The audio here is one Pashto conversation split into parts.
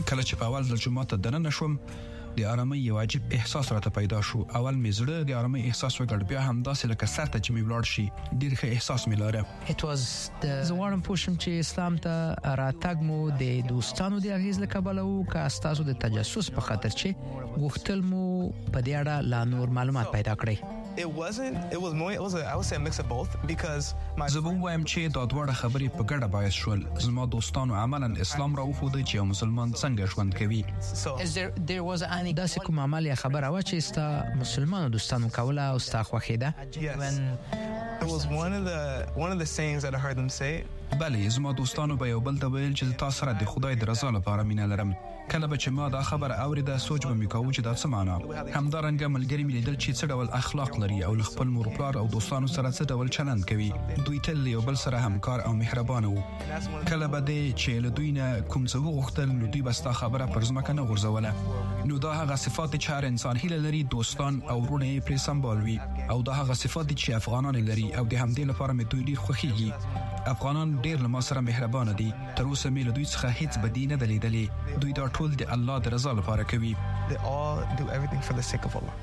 کله چې په اول ځل جومات ته دننه شوم د آرامۍ یو عجیب احساس راته پیدا شو. اول مې زړه د آرامۍ احساس وکړ، بیا هم داسې لکه سر ته چې مې ولاړ شي ډېر ښه احساس مې لاره. زه غواړم پوه شم چې اسلام ته راتګ مو د دوستانو د اغیز له کبله وو که ستاسو د تجسس په خاطر چې غوښتل مو په دې اړه لا نور معلومات پیدا کړئ؟ I would say a mix of both because زه به وایم چې دا دواړه خبرې په ګډه باعث شول. زما دوستانو عملاً اسلام راوښود چې یو مسلمان څنګه ژوند کوي. داسې کوم عمل یا خبره وه چې ستا مسلمانو دوستانو کوله او ستا خوښېده؟ It was one of the sayings that I heard them say. بله، زما دوستانو به یو بل ته ویل چې تا سره د خدای د رضا لپاره مینه لرم. کله به چې ما دا خبره اوریده سوچ به مې کاوه چې دا څه معنا. همدارنګه ملګري مې لیدل چې څه ډول اخلاق لري او له خپل مور پلار او دوستانو سره څه ډول چلند کوي. دوی تل یو بل سره همکار او مهربان وو. کله به دې چې له دوی نه کوم څه وغوښتل نو دوی به ستا خبره پر ځمکه نه غورځوله. نو دا هغه صفات چې هر انسان هیله لري دوستان او ورونه یې پرې سمبال وي، او دا هغه صفات چې افغانان لري او د همدې لپاره مې دوی ډېر خوښیږي. افغانان ډېر له ما سره مهربان دي. تر اوسه مې له دوی څخه هیڅ بدي نه ده لیدلې. دوی دا ټول د الله د رضا لپاره کوي. They all do everything for the sake of Allah.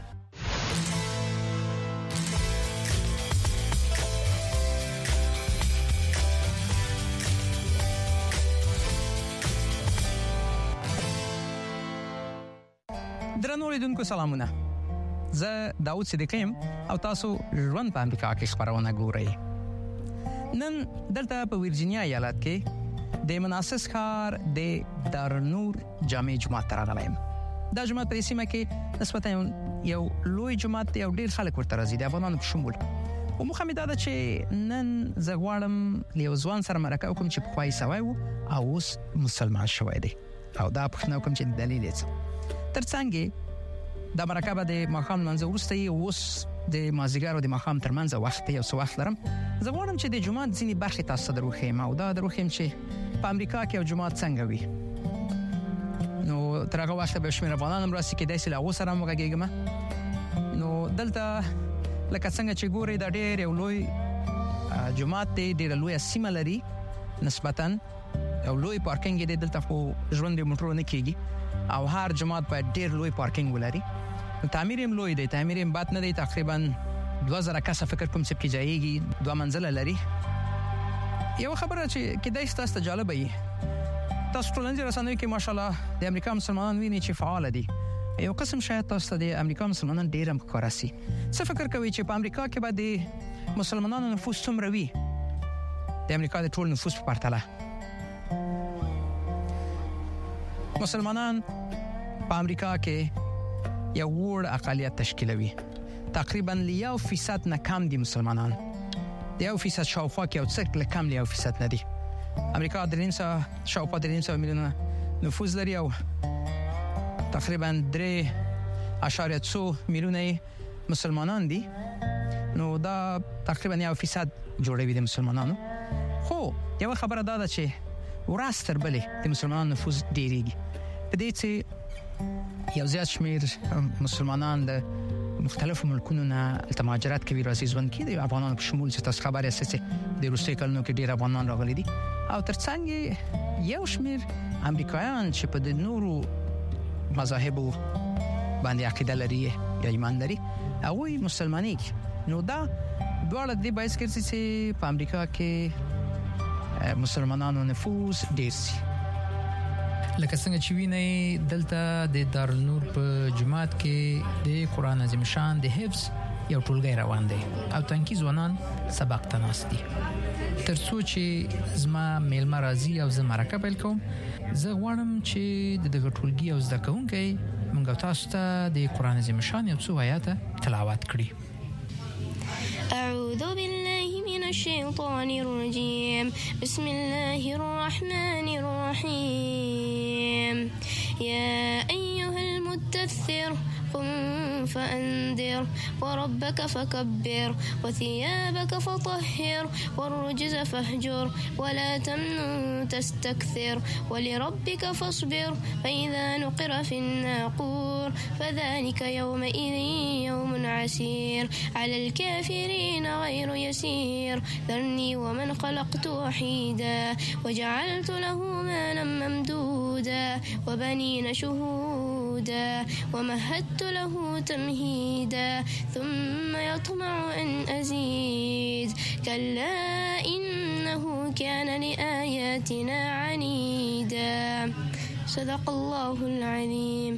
درنو لیدونکو سلامونه. زه داود صدیقی یم او تاسو ژوند په امریکا کې خبرونه ګورئ. نن دلته په ویرجینیا ایالت کې د مناسس ښار د دارالنور جامع جومات ته راغلی یم. دا جومات په سیمه کې نسبتا یو لوی جومات دی او ډېر خلک ورته راځي د افغانانو په شمول. او موخه مې دا ده چې نن زه غواړم له یو ځوان سره مرکه وکړم چې پخوا عیسوی و او اوس مسلمان شوی دی او دا پوښتنه وکړم چې دلیل یې څه. ترڅنګ دا مرکه به د ماښام لمانځه وروسته یې اوس د مازدیګر او د ماښام ترمنځ وخت یو څه وخت لرم. زه غواړم چې د جومات ځینې برخې تاسو ته دروښیم او دا دروښیم چې په امریکا کې یو جومات څنګه وي. نو تر هغه وخته به شمېر افغانان هم راسي کېدای سي له هغو سره هم وغږېږم. نو دلته لکه څنګه چې ګورئ دا ډېر یو لوی جومات دی، ډېره لویه سیمه لري نسبتاً یو لوی پارکینګ دی. دلته خو ژوند د موټرو نه کېږي او هر جومات باید ډېر لوی پارکینګ ولري. تعمیر هم لوی دی، تعمیر هم بد نه دی. تقریبا 2000 کسه فکر کوم چې کې ځایږي، 2 منزله لري. یو خبره چې کېدای شي تاسو ته جالبه وي، تاسو ټولنیز رسنیو کې ماشاءالله د امریکا مسلمانان ویني چې فعال دي. یو قسم شاید تاسو ته د امریکا مسلمانان ډېر هم ښکاره سي. څه فکر کوي چې په امریکا کې به د مسلمانانو نفوس څومره وي د امریکا د ټول نفوس په پرتله؟ مسلمانان په امریکا کې یو وړ اقلیت تشکیلوي. تقریبا 1% نه کم دي مسلمانان. د 1% شاوخوا کې یو څه له کم 1% نه دي. امریکا شاوخوا 300 میلیونه نفوس لري او تقریبا 3.2 میلیونه مسلمانان دي. نو دا تقریبا 1% جوړوي د مسلمانانو. خو یو خبره دا ده چې ورځ تر بلې د مسلمانانو نفوس ډېریږي. په دې چې یو زیات شمیر مسلمانان د مختلفو ملکونو نه مهاجرت کوي، راځي ژوند کوي. د افغانانو په شمول چې تاسو خبرې اساسي د روسي کلونو کې ډېر افغانان راغلي دي او ترڅنګ یو شمیر امریکایان چې په د نورو مذاهبو باندې عقیده لري یا ایمان لري هغوی مسلمانېږي. نو دا دواړه د دې باعث ګرځي چې په امریکا کې مسلمانانو نفوس ډېر سي. لکه څنګه چې وینئ دلته د دارالنور په جومات کې د قرآن عظیم شان د حفظ یو ټولګی روان دی او تنکي ځوانان سبق ته ناست دي. تر څو چې زما میلمه راځي او زه مرکه پیل کوم، زه غواړم چې د دغه ټولګي یو زده کوونکی موږ تاسو ته د قرآن عظیم شان یو څو آیاته تلاوت کړي. أعوذ بالله من الشيطان الرجيم بسم الله الرحمن الرحيم يا أيها المدثر قم فأنذر وربك فكبر وثيابك فطهر والرجز فاهجر ولا تمنن تستكثر ولربك فاصبر فإذا نقر في الناقور فذلك يومئذ يوم عسير على الكافرين غير يسير ذرني ومن خلقت وحيدا وجعلت له مالا ممدودا وبنين شهودا ومهدت له تمهيدا ثم يطمع أن أزيد كلا إنه كان لآياتنا عنيدا صدق الله العظيم.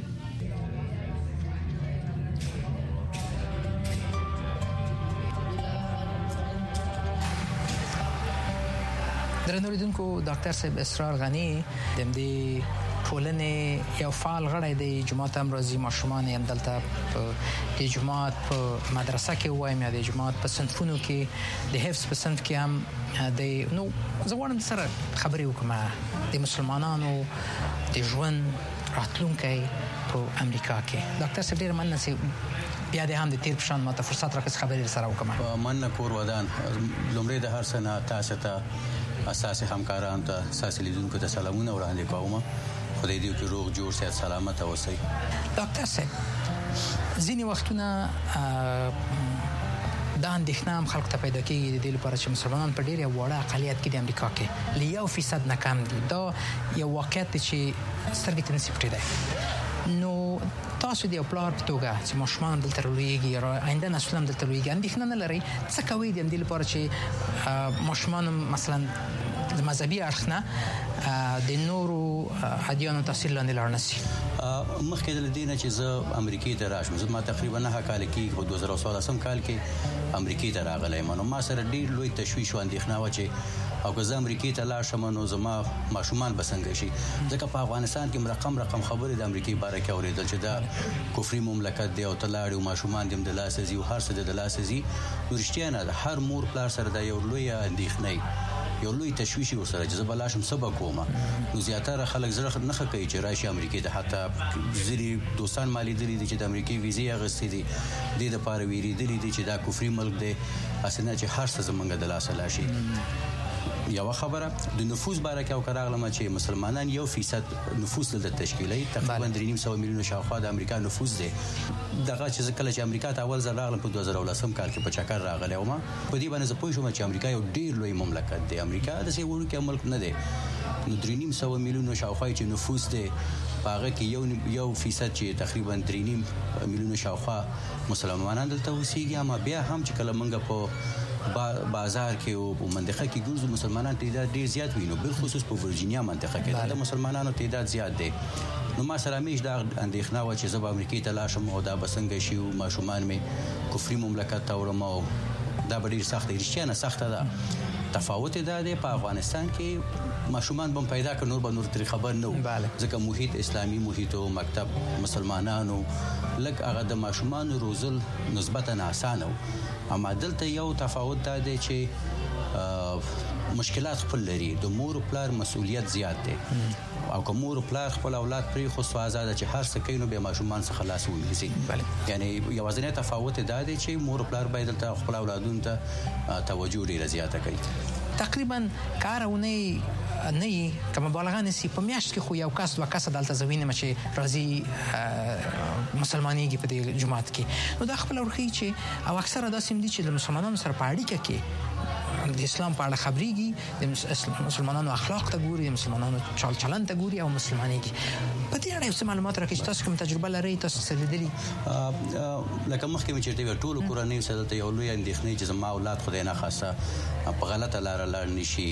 درنو لیدونکو ډاکټر صاحب اسرار غنی د دې ټولنې یو فعال غړی دی. جماعت هم راځي، ماشومان هم دلته په جماعت په مدرسه کې وایم یا د جماعت په صنفونو کې د حفظ په صنف کې هم د نو زه غواړم سره خبرې وکړم د مسلمانانو د ژوند راتلونکی په امریکا کې. ډاکټر صاحب ډېر مننه چې بیا د هم د تیر پشان ماته فرصت راکړ خبرې سره وکړم. مننه کور ودان لومړی د هر څه نه تاسو ته اساسي همکاران ته اساسي لیدونکو ته سلامونه وړاندې کوم. خدای دې وکړي روغ جوړ صحت سلامت اوسئ. ډاکټر صاحب ځینې وختونه دا اندېښنه هم خلکو ته پیدا کېږي د دې لپاره چې مسلمانان په ډېر وړه اقلیت کې د امریکا کې له 1% نه کم دي. دا یو واقعیت دی چې سترګې ته نشي پټېدای. نو تاسو د یو پلار په توګه چې ماشومان دلته لویږي یا آینده نسل هم دلته لویږي اندېښنه نه لرئ څه کوئ د دې لپاره چې ماشومان مثلا د مذهبي اړخ نه د نورو ادیانو تاثیر لاندې لاړ نه شي؟ مخکې د دې نه چې زه امریکې ته راشم، زه ما تقریبا 9 کال کې 2014 کال کې امریکې ته راغلی یم. نو ما سره ډېر لوی تشویش او اندېښنه وه چې او که زه امریکې ته لاړ شم نو زما ماشومان به څنګه شي، ځکه په افغانستان کې رقم خبرې د امریکې باره کې اورېدل چې دا کفري مملکت دی او ته لاړې او ماشومان دې هم د لاسه ځي او هر څه د لاسه ځي. نو رښتیا نه ده، هر مور پلار سره دا یو لویه اندېښنه یو لوی تشویش ورسره چې زه به لاشم څه به کومه. نو زیاتره خلک زړه نه ښه کوي چې راشي امریکې ته. حتی ځینې دوستان ما لیدلي دي چې د امریکې ویزې اخیستې دي، دې دپاره ویرېدلي دي چې دا کفري ملک دی، هسې نه چې هر څه زموږ د لاسه لاشي. یو خبره د نفوس باره کې او کراغلم چې مسلمانان 1% نفوس دلته تشکیلوي، تقریبا 3.5 میلیون شاوخوا د امریکا نفوس دی. دغه چې کله چې امریکا ته اول ځل راغلم په 2010 کال کې په چکر راغلی وم، په دې باندې زه پوه شوم چې امریکا یو ډېر لوی مملکت دی. امریکا داسې وړوکی ملک نه دی. نو 3.5 میلیون شاوخوا چې نفوس دی، په هغه کې 1% چې تقریبا 3.5 میلیون شاوخوا مسلمانان دلته اوسېږي. اما بیا هم چې کله موږ په بازار کې او په منطقه کې ګورځو مسلمانان تعداد ډیر زیات وي. نو بالخصوص په ورجینیا منطقه کې د مسلمانانو تعداد زیات دی. نو ما سره همیش دا اندېښنه وه چې زه به امریکې ته لاړ شم او دا به څنګه شي او ماشومان مې کفري مملکت ته وړم او دا به ډېر سخت دی. رښتیا نه سخته ده. تفاوت دا دی په افغانستان کې ماشومان به پیدا کړ، نور به نور ترې خبر نه وو، ځکه محیط اسلامي محیط او مکتب مسلمانانو لږ هغه د ماشومانو روزل نسبتا اسانه وو. اما دلته یو تفاوت دا دی چې مشکلات خپل لري. د مور او پلار مسؤلیت زیات دی او که مور او پلار خپل اولاد پرې خو آزاد چې هر څه کوي نو به ماشومان څخه خلاص ونیسي. یعنی یوازینی تفاوت دا دی چې مور او پلار باید دلته خپل اولادونو ته توجه ډیره زیاته کوي. تقریبا کارونه نه که مبالغه نسی په میاشت کې خو یو کس دوه کس دلته زوینه چې راځي مسلمانېږي په دې جماعت کې. نو دا خپل ورخي چې او اکثره داسې دي چې د مسلمانانو سره په اړیکه کې د اسلام په اړه خبرېږي، د مسلمانانو اخلاق ته ګوري، د مسلمانانو چال چلن ته ګوري او مسلمانېږي. په دې اړه څه معلومات راکړئ چې تاسو کوم تجربه لرئ، تاسو څه لیدلي؟ لکه مخکې مې چېرته ویل ټولو کورنیو سره دلته یو لوی اندېښنې چې زما اولاد خدای ناخواسته په غلطه لاره لاړ نه شي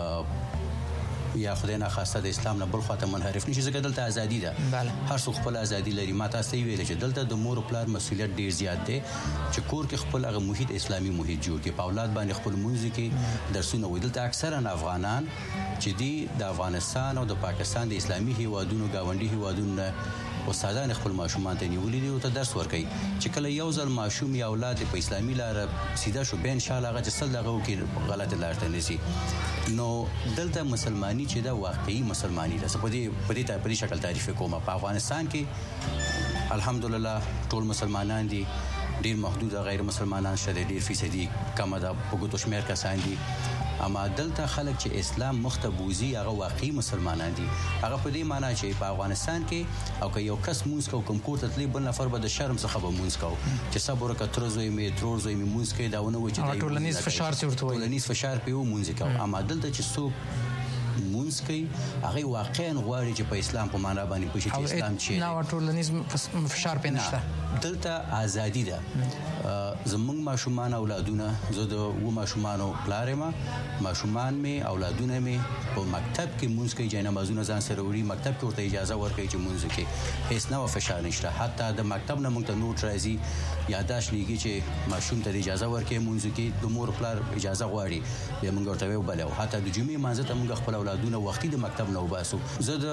یا خدای ناخواسته د اسلام نه بل خواته منحرف نشي، ځکه دلته ازادي ده. هر څوک خپل ازادي لري. ما تاسو ته ویل چې دلته د مور او پلار مسؤلیت ډیر زیات دی چې کور کې خپل هغه محیط اسلامي محیط جوړ کړي، په اولاد باندې خپل مونځ کې درسونه وي. دلته اکثرا افغانان چې دی د افغانستان او د پاکستان د اسلامي هیوادونو گاونډي هیوادونو استادان خپل ماشومان ته نیولې دي او ته درس ورکوي چې کله یو ځل ماشوم یا اولاد په اسلامي لاره سیده شو به ان شاء الله هغه چې سل دغه وکړي غلطه لار ته نشي. نو دلته مسلمانی چې دا واقعي مسلمانی ده. په دې شکل تعریف کوم. په افغانستان کې الحمدلله ټول مسلمانان دي، ډیر محدود غیر مسلمانان شته، ډیر فیصدي کم ده په ګوتو شمیر کسان دي. اما دلته خلک چې اسلام مخته بوزي هغه واقعي مسلمانان دي. هغه په دې معنی چې په افغانستان کې او که یو کس مونږ کوم کور ته تلی بل نفر به د شرم څخه به مونږ کو چې صبر کتر زوی می ترور زوی می مونږ کې دا ونه و چې ټولنیز فشار ورته وي، ټولنیز فشار په مونږ کو. اما دلته چې څوک مونږ کوي هغه واقعا غواړي چې په اسلام په معنا باندې پوه شي چې اسلام چی نه ټولنیز فشار پې نشته. دلته ازادي ده. زمونږ ماشومان اولادونه، زه د و ماشومانو پلارم، ماشومان می اولادونه می په مکتب کې مونږ کوي، جای نمازونه ځان سره وړي، مکتب کې ورته اجازه ورکړي چې مونږ کوي، هیڅ نه فشار نشته. حتی د مکتب نه مونږ ته نوټ راځي، یاداش لیږي چې ماشوم ته اجازه ورکړي مونږ کې، د مور پلار اجازه غواړي به مونږ ورته وبلو. حتی د جمعې مانځه ته مونږ خپل اولادونه وختي د مکتب نه وباسو. زه د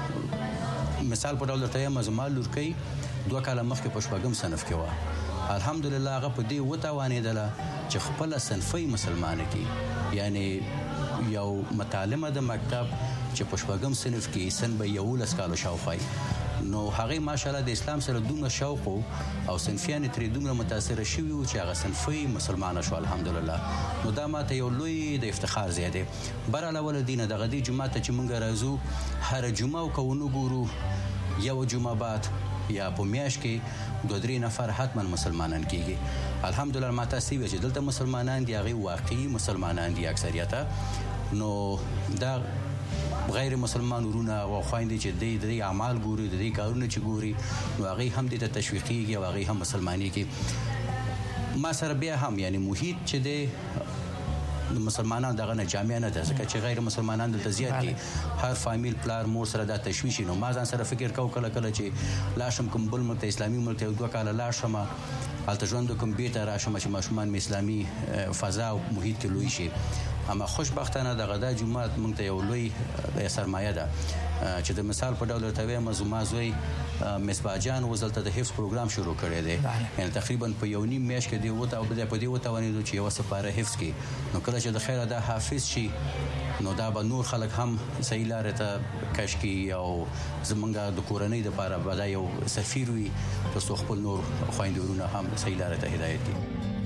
مثال په ډول درته یم، زما لورکۍ 2 کاله مخکې په 4م صنف کې و. الحمدلله هغه په دې وتوانېدله چې خپل صنفي مسلمانه کې، یعنی یو متعلمه د مکتب چې په 4م صنف کې سن به 11 کالو شاوخوا، نو هغه ماشاءالله د اسلام سره دومره شوق او صنفیان ترې دومره متاثر شوي وو چې هغه صنفي مسلمانه شو الحمدلله. نو دا ماته یو لوی د افتخار زیاده. بهرحال ول دینه دغه دی جمعه ته چې مونږ راځو، هر جمعه او کوو ګورو یو جمعه بعد یا په میاش کې 2-3 نفر حتما مسلمانان کیږي. الحمدلله ماته سی چې دلته مسلمانان دی، هغه واقعي مسلمانان دی اکثریته. نو دا غیر مسلمان ورونه او خويندې چې د اعمال ګوري، د کارونه چې ګوري، نو هغه هم د تشویقيږي او هغه هم مسلمانۍ کې ما سره بیا هم یعنی محیط چې د مسلمانانو دغه نه جامع نه ده، ځکه چې غیر مسلمانان دلته زیات دي. هر فامیل پلار مور سره دا تشویش نو ما ځان سره فکر کله چې لاشم کوم بل ملت اسلامي ملت 2 کاله لاشم الته ژوند کوم بیت راشم چې ماشومان اسلامي فضا او محیط کې لوي شي. اما خوشبختانه دغه د جمعه مونږ ته یو لوی سرمایه ده چې د مثال په ډول ته وایم، زما زوی مصباح جان وزلته د حفظ پروګرام شروع کړی دی، یعنی تقریبا په 1.5 میاشت کې دی وته او په دې وته ونیدو چې یو سپاره حفظ کې. نو کله چې د خیره د حافظ شي نو دا به نور خلک هم صحیح لارې ته کش کی او زمونږ د کورنۍ د لپاره به دا یو سفیر وي ترڅو خپل نور خويندورونه هم صحیح لارې ته هدایت کړي.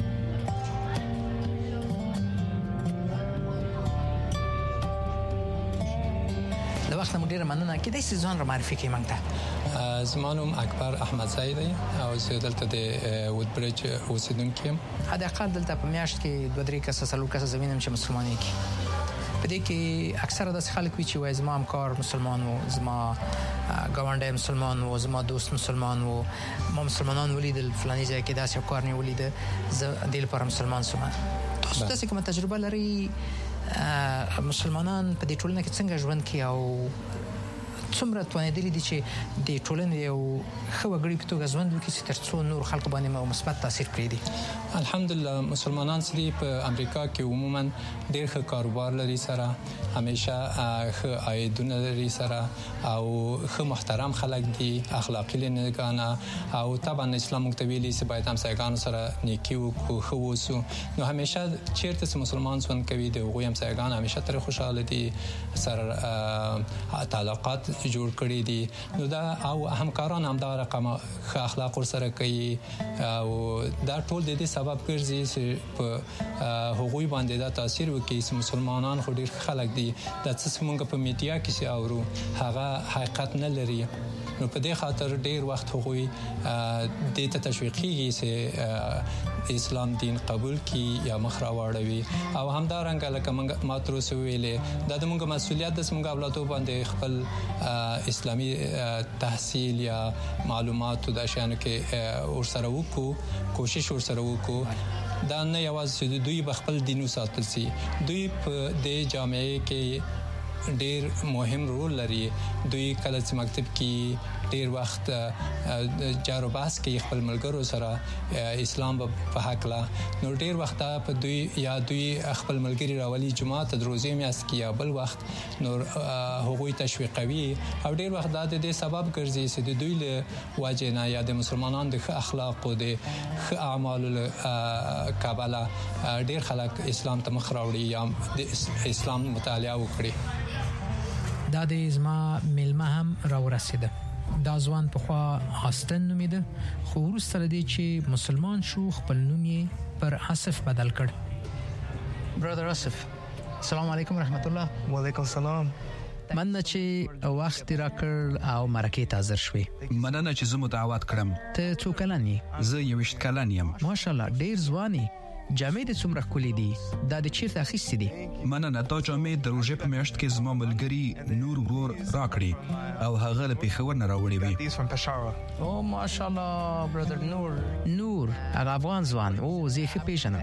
وخت مو ډیره مننه. کېدای شي ځان را معرفي کړئ موږ ته. زما نوم اکبر احمد زاید دی او زه دلته د وودبرج اوسیدونکی یم. حداقل دلته په میاشت کې 2-3 کسه څلور کسه زمینم چې مسلمانۍ کې په دې کې اکثره داسې خلک وي چې وایي زما همکار مسلمان وو، زما ګاونډی مسلمان وو، زما دوست مسلمان وو، ما مسلمانان ولیدل فلاني ځای کې داسې کار نه ولیده، زه دې لپاره مسلمان شوم. تاسو داسې کومه تجربه لرئ مسلمانان په دې ټولنه کې څنګه ژوند کوي او څومره توانېدلي دي چې د ټولنې یو ښه وګړي په توګه ژوند وکړي چې ترڅو نور خلکو باندې مثبت تاثیر پرېږدي؟ الحمدلله مسلمانان چې په امریکا کې عموما ډېر ښه کاروبار لري، سره همیشه ښه عایدونه لري، سره او ښه محترم خلک دي، اخلاقی لنګانه او طبعا اسلام موږ ته ویلي چې باید همسایګانو سره نیکي وکړو، ښه اوسو. نو همیشه چیرته چې مسلمان ژوند کوي د هغوی همسایګان همیشه ترې خوشحاله دي، سره تعلقات جوړ کړی دي. نو دا او همکاران هم دا رقم ښه اخلاق ورسره کوي او دا ټول د دې سبب ګرځي چې په هغوی باندې دا تاثیر وکړي چې مسلمانان خو ډېر خلک دي، دا څه موږ په میډیا کې چې اورو هغه حقیقت نه لري. نو په دې خاطر ډېر وخت هغوی دې ته تشویقيږي چې اسلام دین قبول کی یا مخ راوړوي. او همدارنګه لکه ما تر اوسه ویلې دا د موږ مسؤلیت د موږ اولادو باندې خپل اسلامي تحصیل یا معلومات د شانو کې ورسره وکړو، کوشش ورسره وکړو. دا نه یوازې دوی خپل دین وساتل سي، دوی په دې جامعه کې ډېر مهم رول لري. دوی کله چې مکتب کې ډېر وخت جارو بحث کې خپل ملګرو سره اسلام په حق لا، نو ډېر وخت په دوی یا دوی خپل ملګری راولي جمعه ته دروځي میاست کې یا بل وخت نو هغوی تشویقوي او ډېر وخت دا د سبب ګرځي چې د دوی له وجه نه یا د مسلمانانو د اخلاق او د اعمالو کابله ډېر خلک اسلام ته مخ راوړي یا د اسلام مطالعه وکړي. دا د زما ملما هم راورسیده. دا ځوان په خوا آستن نومیده خو وروسته لدې چې مسلمان شو خپل نوم یې پر آصف بدل کړ. برادر آصف، السلام علیکم ورحمت الله. وعلیکم السلام. مننه چې وخت را کړ او مرکه ته حاضر شوې. مننه چې زه مو دعوت کړم. ته څو کلن یې؟ زه 21 کلن یم. ماشاءالله ډیر ځواني. جامې د څومره ښکلې دي؟ دا د چیرته اخیستې دي؟ مننه، دا جامې د روژې په میاشت کې زما ملګري نور ورور راکړي او هغه له پېښور نه راوړې وې. او ماشاءالله برادر نور هغه افغان ځوان او زه یې پیژنم.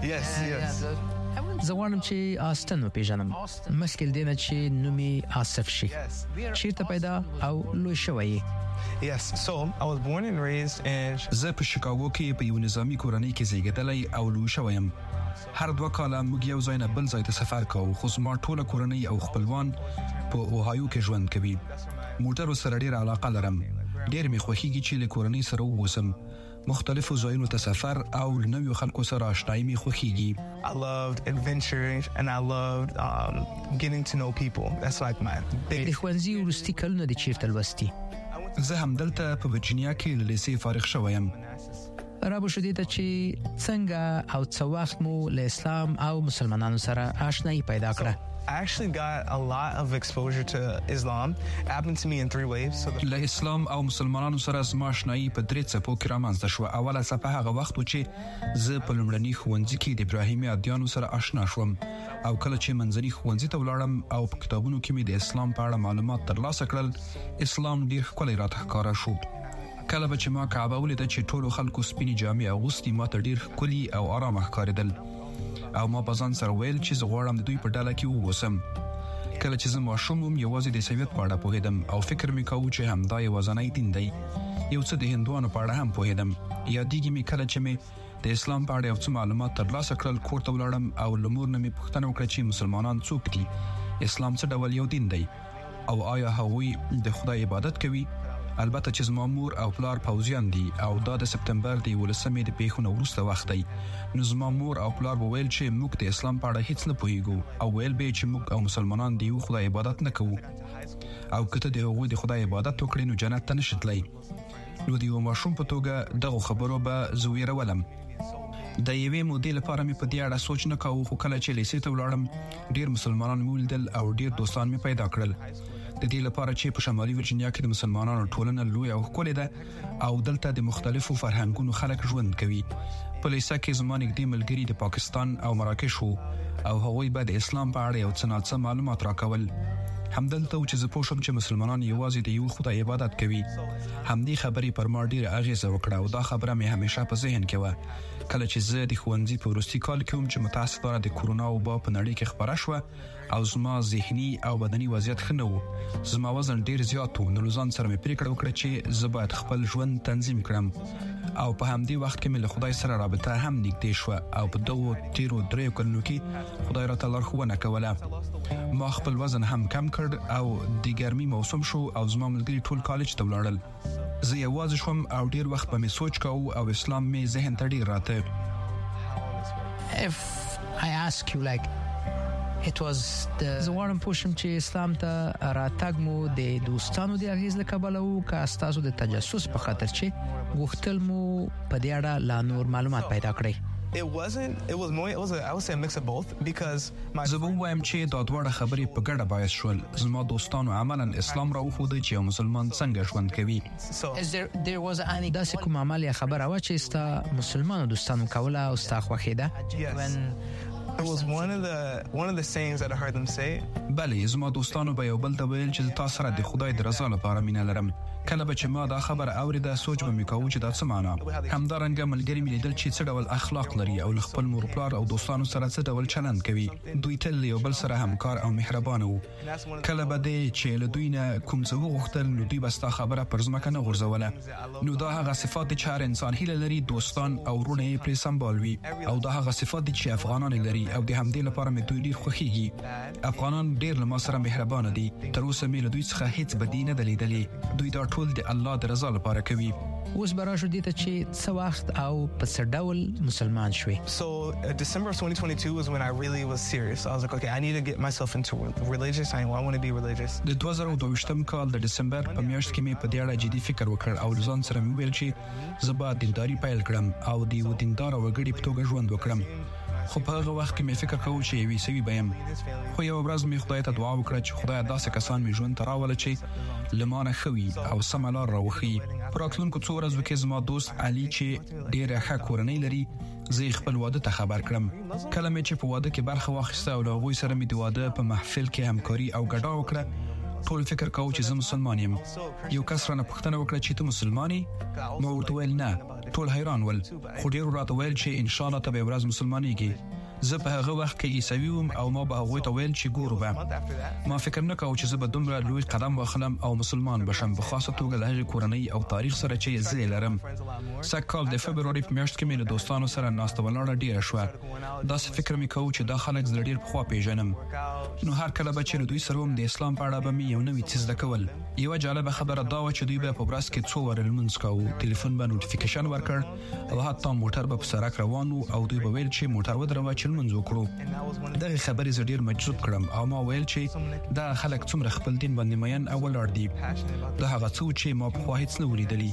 زه غواړم چې آستن وپېژنم مخکې دې نه چې نوم یې آصف شي. چیرته پیدا او لوی شوی؟ Yes, so I was born and raised in زه په شیکاګو کې په یو نظامی کورنۍ کې زیږیدلی او لوی شوم. هر 2 کاله موږ یو ځای نه بل ځای ته سفر کوو، خو زما ټوله کورنۍ او خپلوان په اوهایو کې ژوند کوي. موټر سره ډېر علاقه لرم. ډېر مې خوښیږي چې له کورنۍ سره ووسم. مختلفو ځایونو ته سفر او نویو خلکو سره آشنایي مې خوښیږي. I loved adventure and I loved getting to know people. That's like my big. د ښوونځي وروستي کلونه د چیرته لوستي؟ زه هم دلته په ورجینیا کې له لیسې فارغ شوم. رابو شدې ته چې څنګه او څو وخت مو له اسلام او مسلمانانو سره آشنایي پیدا کړه؟ I actually got a lot of exposure to Islam. It happened to me in 3 waves. له اسلام او مسلمانانو سره زما آشنایي په 3 څپو کې رامنځته شوه. اوله څپه هغه وخت و چې زه په لومړني ښوونځي کې د ابراهیمي ادیانو سره آشنا شوم او کله چې منځني ښوونځي ته ولاړم او په کتابونو کې مې د اسلام په اړه معلومات ترلاسه کړل، اسلام ډیر ښکلی راته ښکاره شو. کله به چې ما کعبه ولیده چې ټولو خلکو سپینې جامې اغوستې، ما ته ډیر ښکلي او آرامه ښکارېدل او ما په ځان سره ویل چې زه غواړم د دوی په ډله کې ووسم. کله چې زه ماشوم وم یوازې د عیسویت په اړه پوهېدم او فکر مې کاوه چې همدا یوازینی دین دی. یو څه د هندوانو په اړه هم پوهېدم. یادېږي مې کله چې مې د اسلام په اړه یو څه معلومات ترلاسه کړل، کور ته ولاړم او له مور نه مې پوښتنه وکړه چې مسلمانان څوک دي، اسلام څه ډول یو دین دی او آیا هغوی د خدای عبادت کوي. البته چې زما مور او پلار پوځیان دي او دا د سپتمبر د 11مې د پیښو وروسته وخت دی، نو زما مور او پلار وویل چې موږ د اسلام په اړه هیڅ نه پوهیږو او ویل به چې موږ او مسلمانان د یو خدای عبادت نه کوو او کته د هغوی د خدای عبادت وکړي نو جنت ته نشي تللی. نو د یو ماشوم په توګه دغه خبرو به زه ویرولم. د یوې مودې لپاره مې په دې اړه سوچ نه کاوه، خو کله چې لیسې ته ولاړم ډیر مسلمانان مې ولیدل او ډیر دوستان مې پیدا کړل. د دې لپاره چې په شمالي ورجینیا کې د مسلمانانو ټولنه لوی او ښکلې ده او دلته د مختلفو فرهنګونو خلک ژوند کوي. په لیسه کې زما نږدې ملګري د پاکستان او مراکش وو او هغوی به د اسلام په اړه یو څه ناڅه معلومات راکول. همدلته و چې زه پوه شم چې مسلمانان یوازې د یو خدای عبادت کوي. همدې خبرې پر ما ډیره اغیزه وکړه او دا خبره مې همیشه په ذهن کې وه. کله چې زه د ښوونځي په وروستي کال کې وم چې متاسفانه د کورونا وبا په نړۍ کې خپره شوه او زما ذهني او بدني وضعیت ښه نه و. زما وزن ډیر زیات و، نو له ځان سره مې پریکړه وکړه چې زه باید خپل ژوند تنظیم کړم او په همدې وخت کې مې له خدای سره رابطه هم نږدې شوه او په دغو تیرو 3 کلونو کې خدای راته لارښوونه کوله. ما خپل وزن هم کم کړ او د ګرمي موسم شو او زما ملګري ټول کالج ته ولاړل. زه یوازې شوم او ډیر وخت به مې سوچ کاوه او اسلام مې ذهن ته ډیر راته. If I ask you like it was the زوړم پوښتنه چې اسلام ته راتګ مو د دوستانو د اغیز له کبله او کا تاسو د تجسس په خاطر چې غوښتل مو په دې اړه لا نور معلومات پیدا کړئ؟ I would say a mix of both because زه به وایم چې دا دواړه خبرې په ګډه باعث شول. زما دوستانو عملاً اسلام راوښود چې یو مسلمان څنګه ژوند کوي. there was any داسې کوم عمل یا خبره و چې ستا مسلمانو دوستانو کوله او ستا خوښیده؟ It was one of the sayings that I heard them say. بله، زما دوستانو به یو بل ته ویل چې تاسو سره د خدای د رضا لپاره مینه لرم. کله به چې ما دا خبر اوریده سوچ به مې کاوه چې دا څه معنا. همدارنګه ملګري مې لیدل چې څه ډول اخلاق لري او خپل مور پلار او دوستانو سره څه ډول چلند کوي. دوی تل یو بل سره همکار او مهربان وو. کله به دې چې له دوی نه کوم څه وغوښتل نو دوی بس تا خبره پر ځمکه نه غورځوله. نو دا هغه صفات چې هر انسان هیله لري دوستان او ورونه یې پرې سمبالوي او دا هغه صفات چې افغانان لري او د همدې لپاره مې دوی ډیر خوښیږي. افغانان ډیر له ما سره مهربان دي. تر اوسه مې له دوی څخه هیڅ بدی نه لیدلې. دوی دا ټول د الله د رضا لپاره کوي. اوس براشو دي ته چې څه وخت او په څه ډول مسلمان شوي. So December of 2022 was when I really was serious. I was like, okay, I need to get myself into religious. I want to be religious. د 2022م کال د دسمبر په میاشت کې مې په دې اړه جدي فکر وکړ او ځان سره مې ویل چې زه به دینداري پیل کړم او د یو دیندار وګړي په توګه ژوند وکړم. خو په هغه وخت کې مې فکر کاوه چې یوې سوي به یم. خو یو ورځ مې خدای ته دعا وکړه چې خدای داسې کسان مې ژوند ته راوله چې له ما نه ښه وي او سمه لار راوښیي. په راتلونکو څو ورځو کې زما دوست علي چې ډېره ښه کورنۍ لري زه خپل واده ته خبر کړم. کله مې چې په واده کې برخه واخیسته او له هغوی سره مې د واده په محفل کې همکاري او ګډا وکړه ټول فکر کاوه چې زه مسلمان یم. یو کس رانه پوښتنه وکړه چې ته مسلمان یې؟ ما ورته ویل نه. ټول حیران ول خو ډېرو راته ویل چې ان شاء الله ته به یو ورځ مسلمانېږې. زه په هغه وخت کې عیسوي وم او ما به هغوی ته ویل چې ګورو به. ما فکر نه کاوه چې زه به دومره لوی قدم واخلم او مسلمان بشم په خاصه توګه له هغې کورنۍ او تاریخ سره چې زه یې لرم. سږ کال د فبروري په میاشت کې مې له دوستانو سره ناسته ولاړه ډېره شوه. داسې فکر مې کاوه چې دا خلک زه ډېر پخوا پیژنم نو هر کله به چې له دوی سره وم د اسلام په اړه به مې یو نوی څه زده کول. یوه جالبه خبره دا وه چې دوی به په ورځ کې څو واره لمونځ کاوه. تلیفون به نوټیفیکیشن ورکړ او حتی موټر به په سړک روان و او دوی به ویل چې موټر ودروه چې لمونځ وکړو. دغه خبرې زه ډېر مجذوب کړم او ما ویل چې دا خلک څومره خپل دین باندې مین او ولاړ دي. دا هغه څه چې ما پخوا هیڅ نه ولیدلي.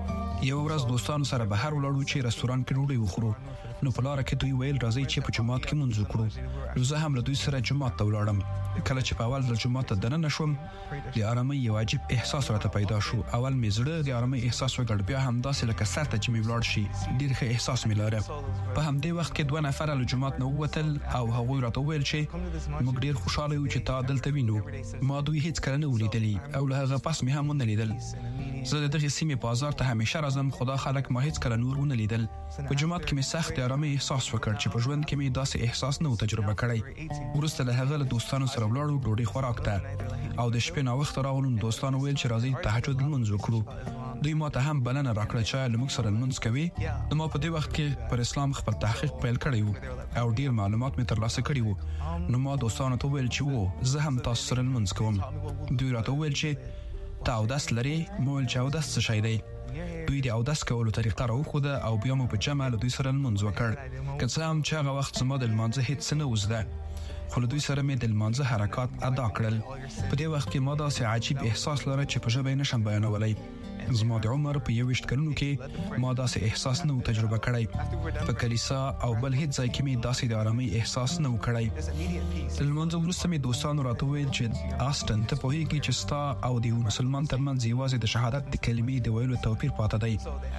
یو ورځ دوستانو سره بهر ولاړو چې رستوران کې ډوډۍ وخورو نو په لاره کې دوی ویل راځئ چې په جومات کې لمونځ وکړو. نو زه هم له دوی سره جومات ته ولاړم. کله چې په اول ځل جومات ته دننه شوم د آرامۍ یو عجیب احساس راته پیدا شو. اول مې زړه د آرامۍ احساس وکړ بیا هم داسې لکه سر ته چې مې ولاړ شي ډېر ښه احساس مې لاره. په همدې وخت کې 2 نفره له جومات نه ووتل او هغوی راته وویل چې موږ ډېر خوشحاله یو چې تا دلته وینو. ما دوی هیڅ کله نه ولیدلي او له هغه پس مې هم ونه لیدل. زه د دغې سیمې بازار ته همیشه راځم خو دا خلک ما هیڅ کله نور ونه لیدل. په جومات کې مې سخت آرامۍ احساس وکړ چې په ژوند کې مې داسې احساس نه و تجربه کړی. وروسته له هغه له دوستانو سره ولاړو ډوډۍ خوراک ته او د شپې ناوخته راغلو. دوستانو ویل چې راځئ تهجد لمونځ وکړو. دوی ما ته هم بلنه راکړه چې له موږ سره لمونځ کوي. نو ما په دې وخت کې پر اسلام خپل تحقیق پیل کړی و او ډیر معلومات مې ترلاسه کړي وو. نو ما دوستانو ته ویل چې زه هم تاسو سره لمونځ کوم. دوی راته ویل چې ته اودس لرې؟ ما ویل چې اودس څه شی دی؟ دوی د اودس کولو طریقه راوښوده او بیا مو په جمع له دوی سره لمونځ وکړ. که څه هم چې هغه وخت زما د لمانځه هیڅ څه نه و زده خو له دوی سره مې د لمانځه حرکات ادا کړل. په دې وخت کې ما داسې عجیب احساس لره چې په ژبه یې نشم بیانولی. زما د عمر په 21 کلونو کې ما داسې احساس نه و تجربه کړی. په کلیسا او بل هیڅ ځای کې مې داسې د آرامۍ احساس نه و کړی. د لمانځه وروسته مې دوستانو راته وویل چې آسټن ته پوهېږې چې ستا او د یو مسلمان ترمنځ یوازې د شهادت د کلمې د ویلو توپیر پاته دی.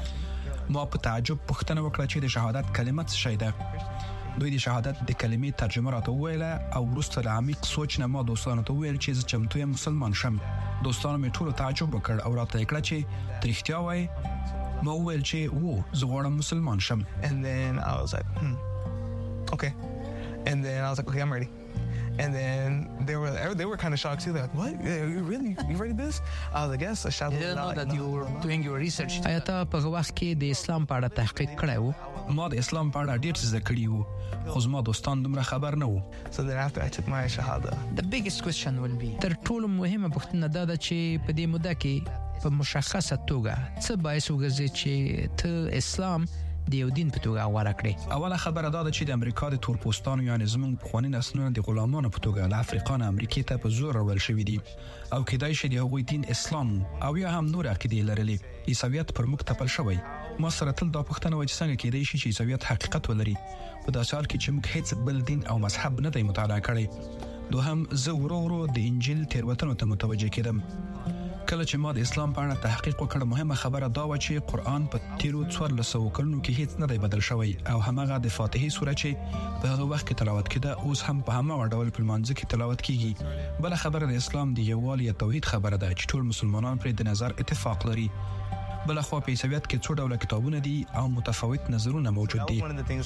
ما په تعجب پوښتنه وکړه چې د شهادت کلمه څه شی ده. دوی د شهادت د کلمې ترجمه راته وویله او وروسته له عمیق سوچ نه ما دوستانو ته وویل چې زه چمتو یم مسلمان شم. دوستانو مې ټولو تعجب وکړ او راته یې کړه چې ته رښتیا وایې؟ ما وویل چې زه غواړم مسلمان شم. And then I was like, okay. And then I was like, okay, I'm ready. And then they were kind of shocked too. They're like, what? You ready this? I was like, yes. I didn't know that you were doing your research. آیا ته په هغه وخت کې د اسلام په اړه تحقیق کړی و؟ ما د اسلام په اړه ډېر څه زده کړي وو خو زما دوستان دومره خبر نه وو. So then after I took my shahada, the biggest question will be تر ټولو مهمه پوښتنه دا ده چې په دې موده کې په مشخصه توګه څه باعث وګرځي چې ته اسلام د یو دین په توګه غوره کړې؟ اوله خبره دا ده چې د امریکا د تورپوستانو یعنې زموږ پخواني نسلونه د غلامانو په توګه له افریقا نه امریکې ته په زور راوړل شوي دي او کیدای شي د هغوی دین اسلام او یا هم نور عقیدې لرلې. عیسویت پر موږ تپل شوی. ما سره تل دا پوښتنه وه چې څنګه کیدای شي چې عیسویت حقیقت ولري په داسې حال کې چې موږ هیڅ بل دین او مذهب نه دی مطالعه کړی. دوهم زه ورو ورو د انجیل تېروتنو ته متوجه کېدم. کله چې ما د اسلام په اړه تحقیق وکړ مهمه خبره دا و چې قرآن په تیرو 1400 کلونو کې هیڅ نه دی بدل شوی او همغه د فاتحې سوره چې په هغه وخت کې تلاوت کېده اوس هم په همغه ډول په لمانځه کې تلاوت کیږي. بل خبره د اسلام د یووالي توحید خبره ده چې ټول مسلمانان پرې د نظر اتفاق لري. بل خو په عیسویت کې څو ډول کتابونه دي او متفاوت نظرونه موجود دي.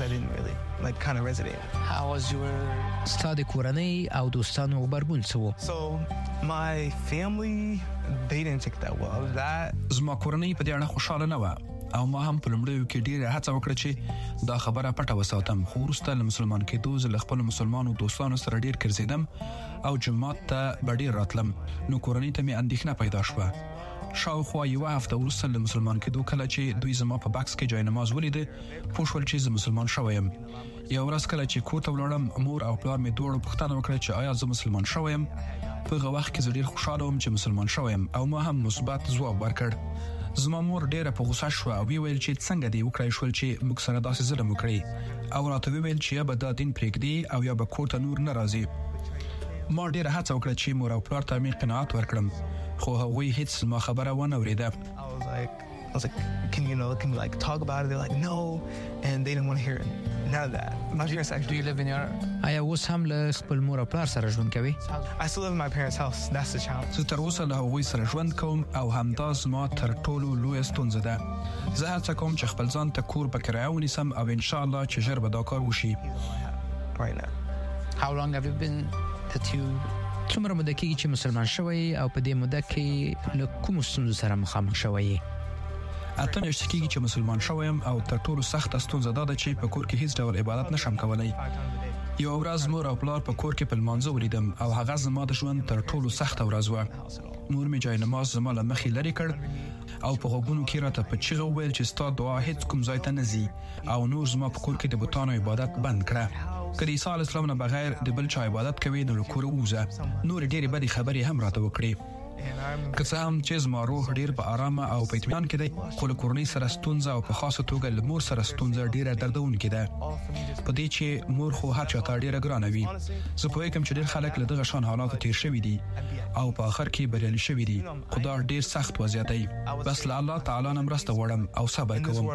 ستاسو کورنۍ او دوستانو غبرګون څه و؟ So my family they didn't take that well. زما کورنۍ په دې اړه خوشاله نه و او ما هم په لومړیو کې ډیره هڅه وکړه چې دا خبره پټه وساتم. خو وروسته له مسلمان کېدو زه له خپل مسلمانو دوستانو سره ډیر ګرځېدم او جومات ته به ډیر راتلم. نو کورنۍ ته مې اندېښنه پیدا شوه. شاوخوا یوه هفته وروسته له مسلمان کېدو کله چې دوی زما په بکس کې جای نماز ولیده پوه شول چې زه مسلمان شوی یم. یو ورځ کله چې کور ته ولاړم مور او پلار مې دواړو پوښتنه وکړه چې آیا زه مسلمان شوی یم. په هغه وخت کې زه ډېر خوشحاله وم چې مسلمان شوی یم او ما هم مثبت ځواب ورکړ. زما مور ډېره په غوسه شوه او ویل چې څنګه دې وکړای شول چې موږ سره داسې ظلم وکړي او راته ویل چې یا به دا دین پرېږدي او یا به کور ته نور نه راځي. ما ډېره هڅه وکړه چې مور او پلار ته مې قناعت ورکړم خو هغوی هیڅ ما خبره ونه اورېده. I was like, can we like talk about it? They're like, no, and they didn't want to hear it. None of that. My parents actually. Do you live in your? آیا اوس هم له خپل مور او پلار سره ژوند کوي؟ I still live in my parents' house. That's the challenge. زه تر اوسه له هغوی سره ژوند کوم او همدا زما تر ټولو لویه ستونزه ده. زه هڅه کوم چې خپل ځان ته کور په کرایه ونیسم او ان شاء الله چې ژر به دا کار وشي. Right now. How long have you been that you څومره موده کېږي چې مسلمان شوی او په دې موده کې له کومو ستونزو سره مخامخ شوی؟ 8 میاشتې کېږي چې مسلمان شوی یم او تر ټولو سخته ستونزه دا ده چې په کور کې هیڅ ډول عبادت نشم کولی. یو ورځ مور او پلار په کور کې په لمانځه ولیدم او هغه زما د ژوند تر ټولو سخته ورځ وه. مور مې جای نماز زما له مخې لرې کړ او په غوږونو کې راته په چیغه وویل چې ستا دعا هیڅ کوم ځای ته نه ځي او نور زما په کور کې د بتانو عبادت بند کړه. که د عیسی علیه السلام نه بغیر د بل چا عبادت کوي نو له کوره ووځه. نورې ډېرې بدې خبرې هم راته وکړې. که څه هم چې زما روح ډېر په آرامه او په اطمینان کې دی خو له کورنۍ سره ستونزه او په خاصه توګه له مور سره ستونزه ډېره دردونکې ده. په دې چې مور خو هر چا ته ډېره ګرانه وي. زه پوهېږم چې ډېر خلک له دغه شان حالاتو تیر شوي دي او په آخر کې بریالي شوي دي خو دا ډېر سخت وضعیت دی. بس له الله تعالی نه مرسته غواړم او صبر کوم.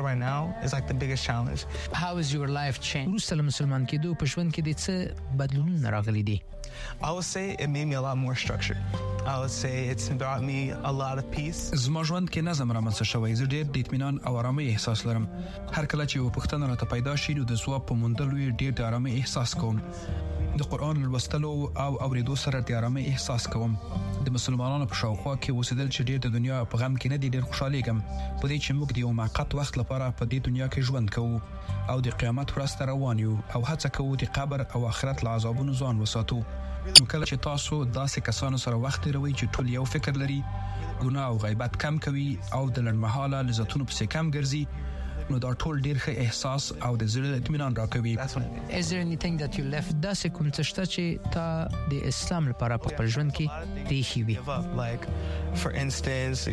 How is your life changed؟ وروسته له مسلمان کېدو په ژوند کې د څه بدلونونه راغلي دي؟ I would say it made me a lot more structured. I would say it's brought me a lot of peace. زما ژوند کې نظم رامنځته شوی. زه ډېر د اطمینان او آرامۍ احساس لرم. هر کله چې یو پوښتنه راته پیدا شي نو د ځواب په موندلو یې ډېر د آرامۍ احساس کوم. د قرآن لوستلو او اوریدو سره د آرامۍ احساس کوم. د مسلمانانو په شاوخوا کې اوسېدل چې ډېر د دنیا په غم کې نه دي ډېر خوشحالېږم په دې چې موږ د یو موقت وخت لپاره په دې دنیا کې ژوند کوو او د قیامت ورځ ته روان یو او هڅه کوو د قبر او آخرت له عذابونو ځان وساتو. نو کله چې تاسو داسې کسانو سره وخت تیروئ چې ټول یو فکر لري ګناه او غیبت کم کوي او د لنډمهاله لذتونو پسې کم ګرځي نو دا ټول ډیر ښه احساس او د زړه اطمینان راکوي. Is there anything that you left داسې کوم څه شته چې تا د اسلام لپاره په خپل ژوند کې پریښي وي؟ Like for instance,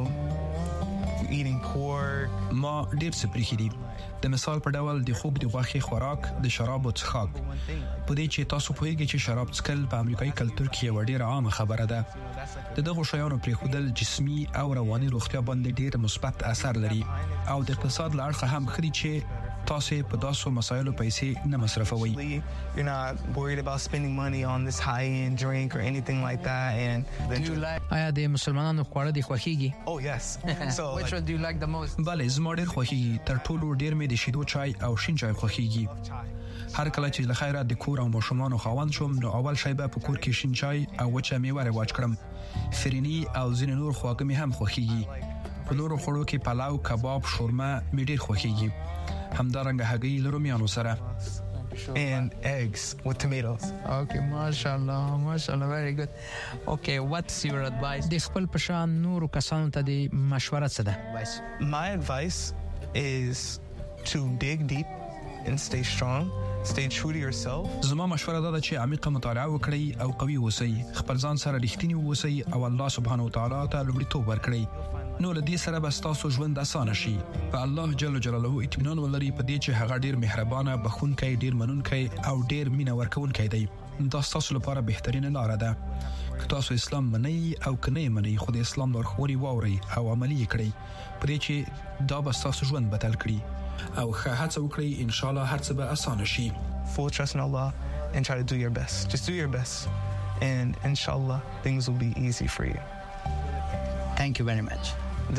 eating pork. ما ډیر څه پریښي دي. د مثال په ډول د خوب د غوښې خوراک د شرابو څښاک. په دې چې تاسو پوهیږئ چې شراب څښل په امریکایي کلتور کې یو ډیره عامه خبره ده. د دغو شیانو پرېښودل جسمي او رواني روغتیا باندې ډیر مثبت اثر لري او د اقتصاد له اړخه هم ښه دي چې تاسو په داسو مسایلو پیسې نه مصرفوي. You're not worried about spending money on this high-end drink or anything like that. And آیا د مسلمانانو خواړه دي خوښیږي؟ Oh yes. So which one do you like the most؟ بله زما ډیر خوښیږي. تر ټولو ډیر مې د شیدو چای او شین چای خوښیږي. هر کله چې له خیره د کور او ماشومانو خاوند شوم نو اول شی به په کور کې شین چای او وچه میوه رواج کړم. فرني او ځینې نور خواږه مې هم خوښیږي. په نورو خوړو کې پلاو، کباب، شورما مې ډیر خوښیږي. همدارنګه هګۍ له رومیانو سره. And eggs with tomatoes. Okay, mashallah, very good. Okay, what's your advice؟ د خپل په شان نورو کسانو ته د مشوره څه ده؟ My advice is to dig deep and stay strong. Stay true to yourself. زما مشوره دا ده چې عمیقه مطالعه وکړئ او قوي اوسئ. خپل ځان سره رښتینی اوسئ او الله سبحانه وتعالى ته لومړیتوب ورکړئ. نو له دې سره به ستاسو ژوند اسانه شي. په الله جل جلاله اطمینان ولرئ په دې چې هغه ډیر مهربانه، بخښونکی، ډیر منونکی او ډیر مینه ورکوونکی دی. دا ستاسو لپاره بهترینه لاره ده. که تاسو اسلام منئ او که نه منئ خو د اسلام لارښوونې واورئ او عملي یې کړئ په دې چې دا به ستاسو ژوند بدل کړي او ښه هڅه وکړئ. ان شاء الله هر څه به اسانه شي. Full trust in Allah and try to do your best. Just do your best and inshallah things will be easy for you. Thank you very much.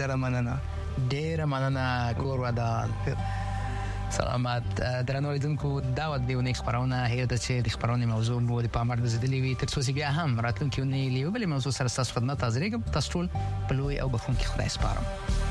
ډیره مننه کور ودان. سلامت درنو لیدونکو دا و د یونې خبرونه هیر د چې د خبرونې موضوع مو د پاموړ ګرځېدلې وي تر څو چې بیا هم راتلونکي ونې لیو بلې موضوع سره ستاسو خدمت حاضرېږم. تاسو ټول په لوی او بخښونکي خدای سپارم.